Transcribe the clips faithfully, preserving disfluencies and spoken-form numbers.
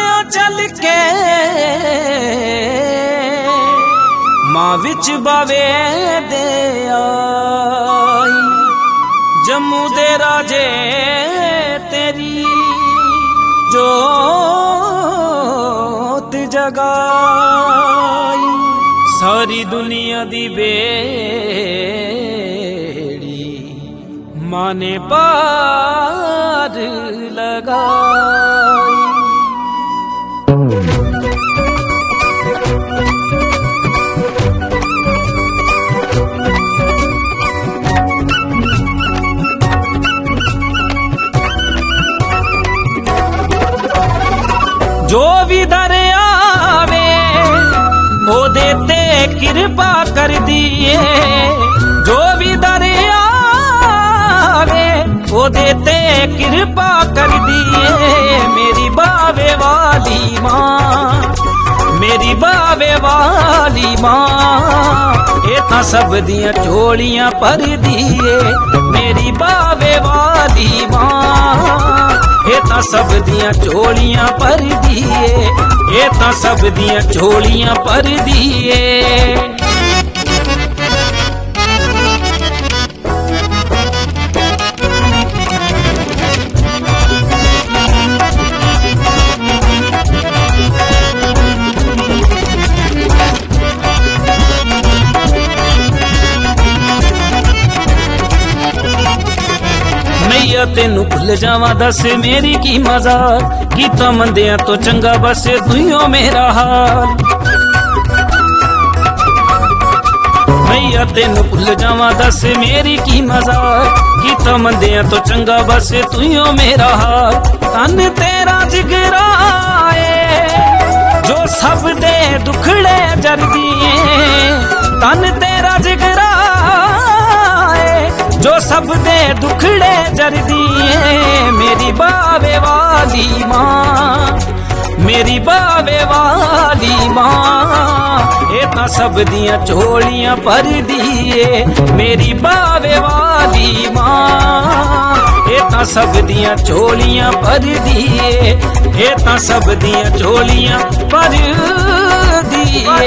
दिया चल के मां विच बावे दे आई जम्मू दे राजे तेरी जोत जगाई सारी दुनिया दी बेड़ी माने पार लगाई। जो भी दर आवे ओ देते कृपा कर दिए जो भी दर आवे ओ देते कृपा कर दिए मेरी बावे वाली माँ मेरी बावे वाली माँ ये तां सब दियां झोलियां भर दिए मेरी बावे वाली माँ ये तां सब दियां झोलियां भर दिए ये तां सब दियां झोलियां भर दिए। मैया तेनू भुल जावा दस मेरी की मजाक गीता मंदिया तो चंगा बस दुइयों मेरा हाल मैया तेनू भुल जावा दस मेरी की मजाक गीता मंदिया तो चंगा बस दुइयों मेरा हाल तन तेरा जिगराए जो सब दे दुखड़े जर दिए तन तेरा जिगराए जो सब दे दुखड़े जर दिए मेरी बावे वाली माँ मेरी बावे वाली माँ ये तां सब दियां झोलियां भर दिए मेरी बावे वाली माँ ये तां सब दियां झोलियां भर दिए ये तां सब दियां झोलियां भर दिए।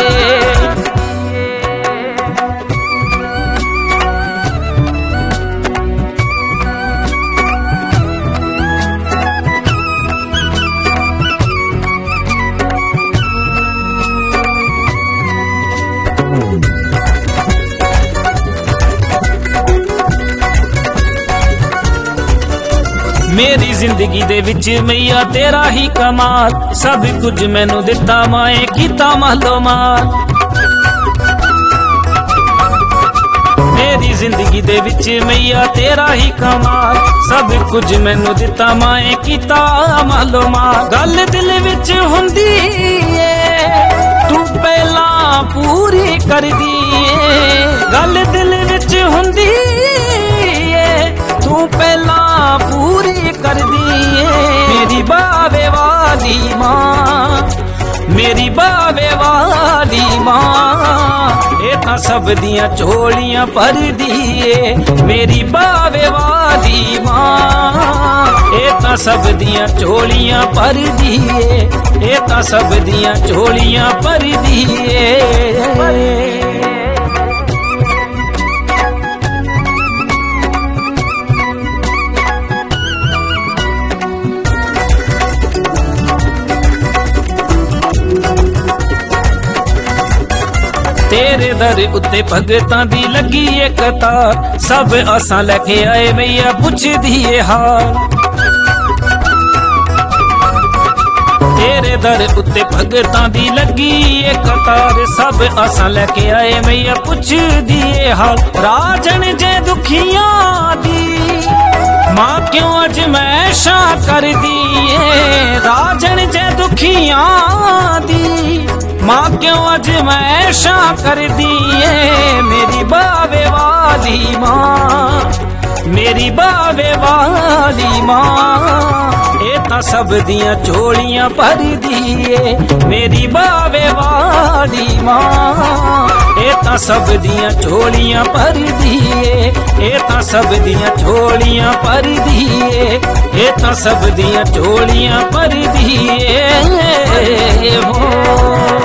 मेरी जिंदगी दे विच मैया तेरा ही कमाल सब कुछ मैनू दिता माए कीता मालो माल मेरी जिंदगी दे विच मैया तेरा ही कमाल सब कुछ मैनू दिता माए कीता मालो माल गल दिल विच हुंदी ए तू पहला पूरी कर दी गल दिल विच हुंदी ए तू पहला पूरी कर दिए मेरी बावे वाली माँ मेरी बावे वाली माँ ये तां सब दियां झोलियां भर दिए मेरी बावे वाली माँ ये तां सब दियां झोलियां भर दिए ये तां सब दियां झोलियां भर दिए। तेरे दर उत्ते भगतां दी लगी ए कतार सब असां लेके आए मैया पुछ दिए हाल तेरे दर उत्ते भगतां दी लगी ए कतार सब असां लेके आए मैया पुछ दिए हाल राजन जे दुखियां दी मां क्यों अजमैशा कर दिए राजन जे दुखियां दी मां क्यों अजमैशा कर दिए मेरी बावे वाली माँ मेरी बावे वाली माँ ये तां सब दियां झोलियां भर दिए मेरी बावे वाली माँ ये तां ਤਾਂ ਸਭ ਦੀਆਂ ਝੋਲੀਆਂ ਭਰਦੀ ਏ, ਇਹ ਤਾਂ ਸਭ ਦੀਆਂ ਝੋਲੀਆਂ ਭਰਦੀ ਏ, ਇਹ ਤਾਂ ਸਭ ਦੀਆਂ ਝੋਲੀਆਂ ਭਰਦੀ ਏ ਹੋ।